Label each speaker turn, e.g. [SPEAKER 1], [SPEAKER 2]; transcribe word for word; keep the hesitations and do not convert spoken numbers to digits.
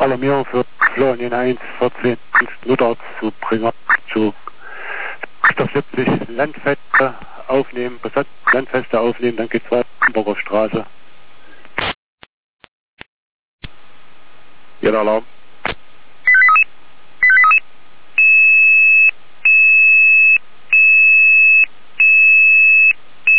[SPEAKER 1] Alarmierung für Florian eins vierzehn Luther zu bringen, zu siebzig Landfeste aufnehmen, besetzte Landfeste aufnehmen, dann geht's weiter Hamburger Straße. Jeder Alarm.